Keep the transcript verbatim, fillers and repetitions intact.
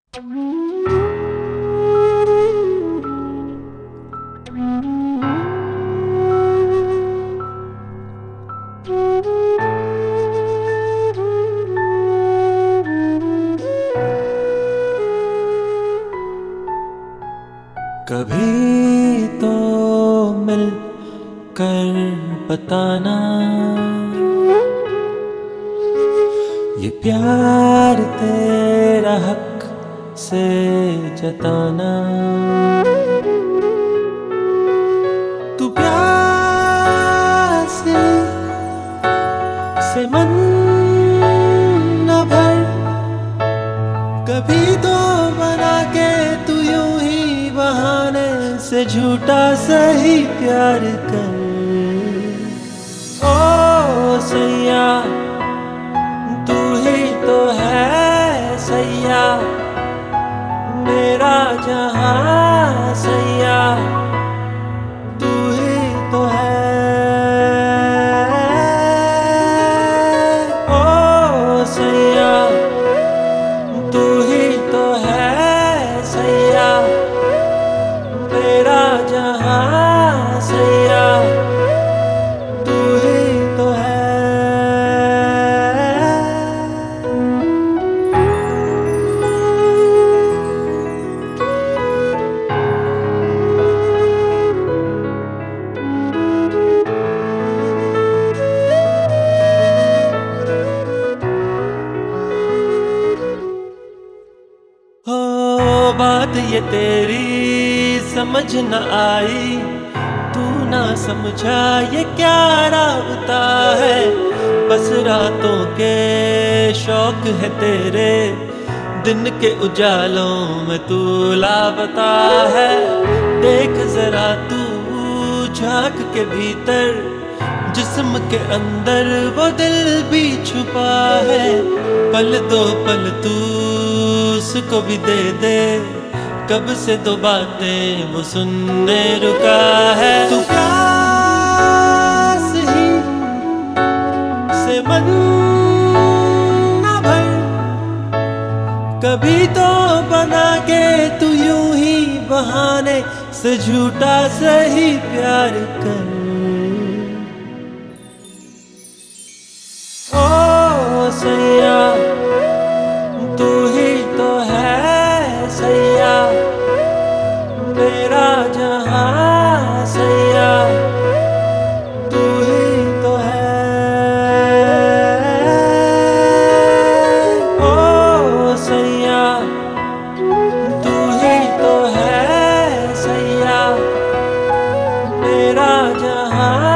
कभी तो मिल कर बताना, ये प्यार तेरा हक से जताना। तू प्यासे से मन न भर, कभी तो बना के तू यूं ही बहाने से झूठा सही प्यार कर। ओ सैया तू ही तो है सैया, मेरा जहां सैया तू ही तो है। ओ सैया तू ही तो है सैया, मेरा जहां सैया तू ही तो है। हो बात ये तेरी समझ न आई, तू ना समझा ये क्या राबता है। बस रातों के शौक है तेरे, दिन के उजालों में तू लापता है। देख जरा तू झांक के भीतर, जिस्म के अंदर वो दिल भी छुपा है। पल दो पल तू उसको भी दे दे, कब से दो बातें वो सुनने रुका है। तू प्यास ही से मन न भर, कभी तो बना के तू यूं ही बहाने से झूठा सही प्यार कर। ओ सैया तू ही तो है सैया, मेरा जहां सैया तू ही तो है। ओ सैया तू ही तो है सैया, मेरा जहां